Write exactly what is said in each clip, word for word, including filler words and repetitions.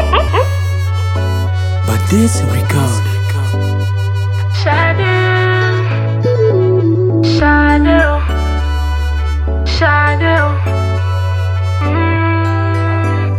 But this record. Shadow, shadow, shadow. Mm.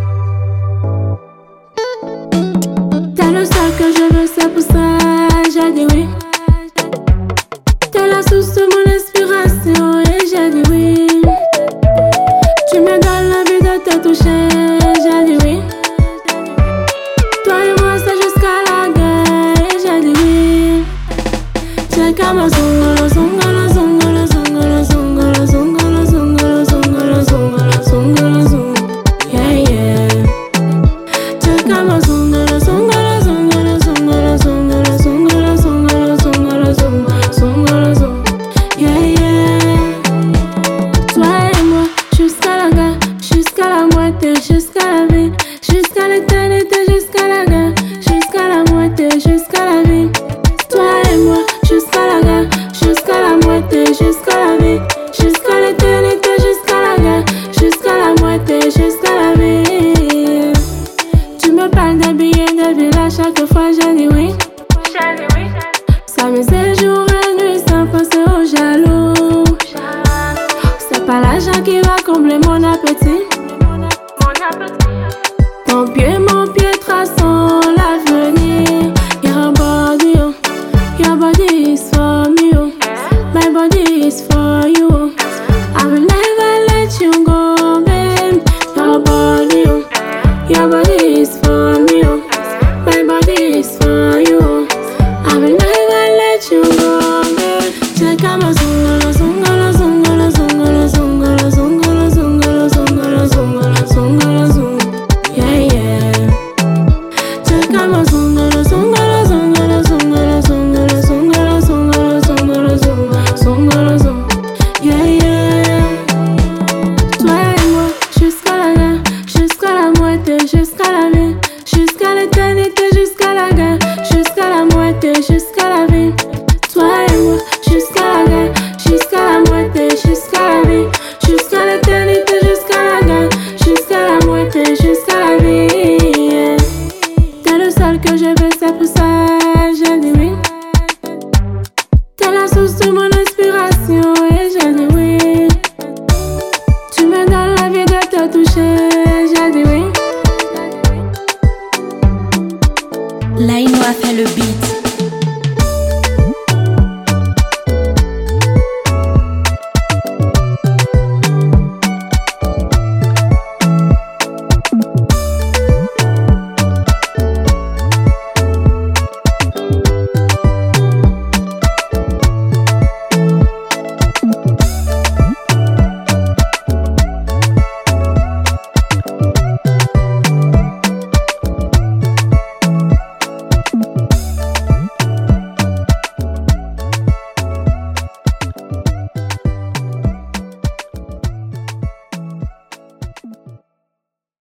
T'es le seul que je veux, c'est pour ça j'ai dit oui. T'es la source de mon inspiration et j'ai dit oui. Tu me donnes l'envie de te toucher, j'ai dit oui. Toi et moi c'est jusqu'à la guerre et j'ai dit oui. C'est comme un zongolo, zongolo, zongolo, zongolo, zongolo, zongolo, zongolo, zongolo, zongolo, zongolo, zongolo, yeah yeah. C'est comme un zongolo, zongolo, zongolo, zongolo, zongolo, zongolo, zongolo, zongolo, zongolo, zongolo, zongolo, yeah yeah. Toi et moi jusqu'à la gare, jusqu'à la moitié, jusqu'à la vie, jusqu'à l'éternité, jusqu'à la gare, jusqu'à la moitié, jusqu'à la vie. Toi et moi jusqu'à la gare, jusqu'à la moitié, jusqu'à la vie, jusqu'à l'éternité, jusqu'à la gare, jusqu'à la moitié, jusqu'à la vie. Tu me parles des billets de ville à chaque fois j'ai dit oui. S'amuser jour et nuit sans penser aux jaloux. C'est pas l'argent qui va combler mon appétit. Ton pied, mon pied traçant l'avenir. Your body, oh, your body is for me, oh. My body is for you, oh. I will never let you go, babe. Your body, oh, your body is for me, oh. My body is for you, oh. I will never let you go, babe. Check out my zongolo, zongolo, zongolo, zongolo, zongolo, zongolo, zongolo, zongolo, zongolo, zongolo, zongolo, yeah yeah. Check out my zongolo, zongolo, zongolo, zongolo, zongolo, zongolo, zongolo, zongolo, zongolo, zongolo, zongolo, yeah yeah. Toi et moi jusqu'à la gare, jusqu'à la moitié, jusqu'à la vie, jusqu'à l'éternité, jusqu'à la gare, jusqu'à la moitié, jusqu'à la vie. Toi et moi jusqu'à la gare, jusqu'à la moitié, jusqu'à la vie, jusqu'à l'éternité, jusqu'à la gare, jusqu'à la moitié, jusqu'à la vie. T'es le seul que je veux, c'est pour ça j'ai dit oui. T'es la source de mon inspiration et j'ai dit oui. Tu me donnes l'envie de te toucher, j'ai dit oui. Laino a fait le beat.